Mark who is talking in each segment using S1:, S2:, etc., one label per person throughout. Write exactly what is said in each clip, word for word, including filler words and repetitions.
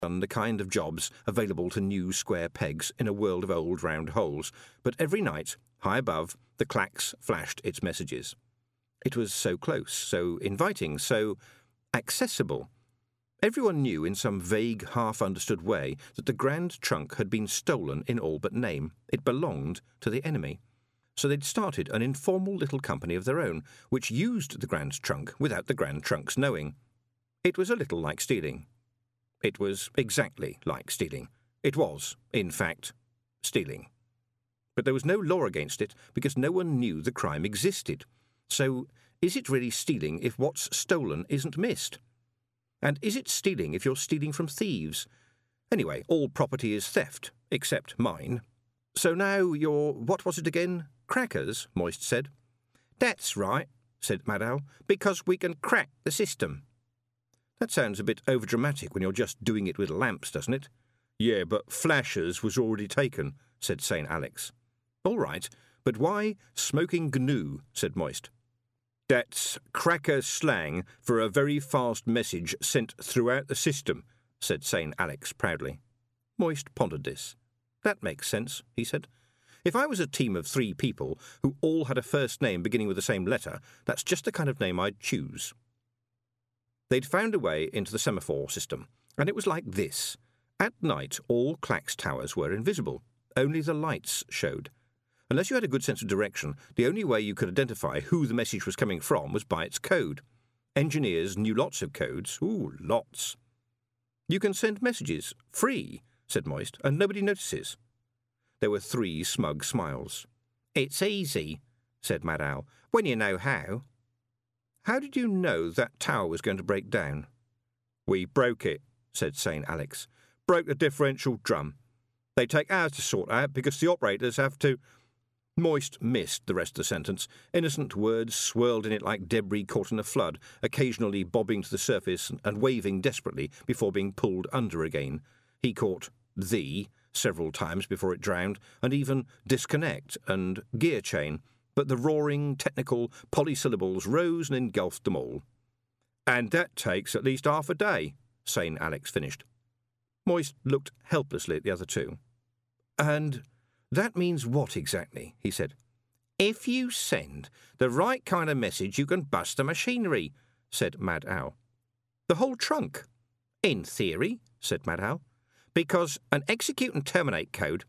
S1: done the kind of jobs available to new square pegs in a world of old round holes, but every night, high above, the clacks flashed its messages. It was so close, so inviting, so accessible. Everyone knew in some vague, half-understood way that the Grand Trunk had been stolen in all but name. It belonged to the enemy. So they'd started an informal little company of their own, which used the Grand Trunk without the Grand Trunk's knowing. It was a little like stealing. It was exactly like stealing. It was, in fact, stealing. But there was no law against it because no one knew the crime existed. So, is it really stealing if what's stolen isn't missed? And is it stealing if you're stealing from thieves? Anyway, all property is theft, except mine. So now you're, what was it again? Crackers, Moist said. That's right, said Mad Owl, because we can crack the system. That sounds a bit overdramatic when you're just doing it with lamps, doesn't it? Yeah, but flashers was already taken, said Saint Alex. All right, but why smoking gnu, said Moist. That's cracker slang for a very fast message sent throughout the system, said Saint Alex proudly. Moist pondered this. That makes sense, he said. If I was a team of three people who all had a first name beginning with the same letter, that's just the kind of name I'd choose. They'd found a way into the semaphore system, and it was like this. At night, all Clacks towers were invisible. Only the lights showed. Unless you had a good sense of direction, the only way you could identify who the message was coming from was by its code. Engineers knew lots of codes. Ooh, lots. You can send messages, free, said Moist, and nobody notices. There were three smug smiles. It's easy, said Mad Owl, when you know how. How did you know that tower was going to break down? We broke it, said Saint Alex. Broke the differential drum. They take hours to sort out because the operators have to... Moist missed the rest of the sentence. Innocent words swirled in it like debris caught in a flood, occasionally bobbing to the surface and waving desperately before being pulled under again. He caught the several times before it drowned, and even disconnect and gear chain, but the roaring, technical polysyllables rose and engulfed them all. And that takes at least half a day, Saint Alex finished. Moist looked helplessly at the other two. And that means what exactly? He said. If you send the right kind of message, you can bust the machinery, said Mad Owl. The whole trunk? In theory, said Mad Owl. Because an execute and terminate code...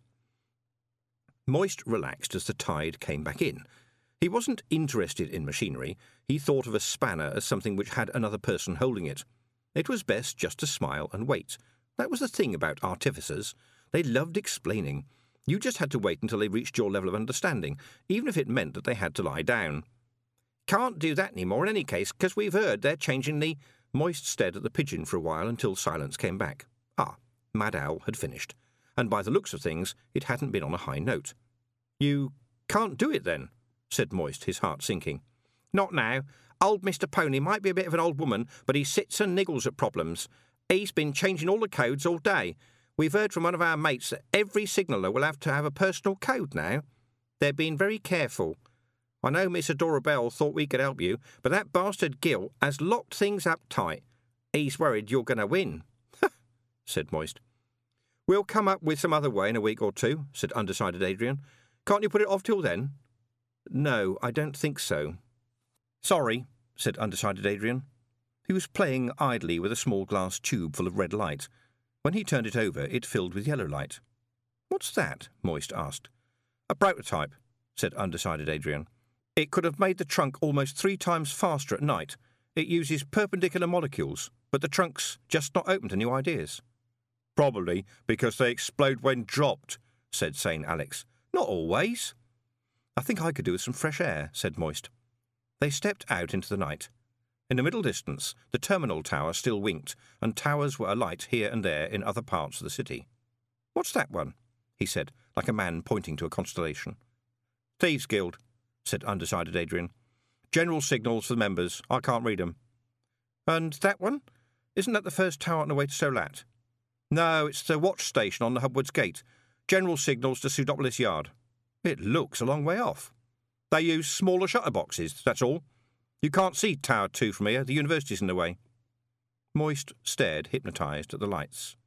S1: Moist relaxed as the tide came back in. He wasn't interested in machinery. He thought of a spanner as something which had another person holding it. It was best just to smile and wait. That was the thing about artificers. They loved explaining. You just had to wait until they reached your level of understanding, even if it meant that they had to lie down. Can't do that any more in any case, because we've heard they're changing the... Moist stared at the pigeon for a while until silence came back. Ah, Mad Owl had finished, and by the looks of things, it hadn't been on a high note. You can't do it then, said Moist, his heart sinking. Not now. Old Mister Pony might be a bit of an old woman, but he sits and niggles at problems. He's been changing all the codes all day. We've heard from one of our mates that every signaller will have to have a personal code now. They're being very careful. I know Miss Adora Bell thought we could help you, but that bastard Gil has locked things up tight. He's worried you're going to win, said Moist. We'll come up with some other way in a week or two, said undecided Adrian. Can't you put it off till then? No, I don't think so. Sorry, said undecided Adrian. He was playing idly with a small glass tube full of red light. When he turned it over, it filled with yellow light. What's that? Moist asked. A prototype, said undecided Adrian. It could have made the trunk almost three times faster at night. It uses perpendicular molecules, but the trunk's just not open to new ideas. Probably because they explode when dropped, said Saint Alex. Not always. I think I could do with some fresh air, said Moist. They stepped out into the night. In the middle distance, the terminal tower still winked, and towers were alight here and there in other parts of the city. What's that one? He said, like a man pointing to a constellation. Thieves' Guild, said undecided Adrian. General signals for the members. I can't read 'em. And that one? Isn't that the first tower on the way to Solat? No, it's the watch station on the Hubwards Gate. General signals to Pseudopolis Yard. It looks a long way off. They use smaller shutter boxes, that's all. You can't see Tower two from here. The university's in the way. Moist stared, hypnotised, at the lights.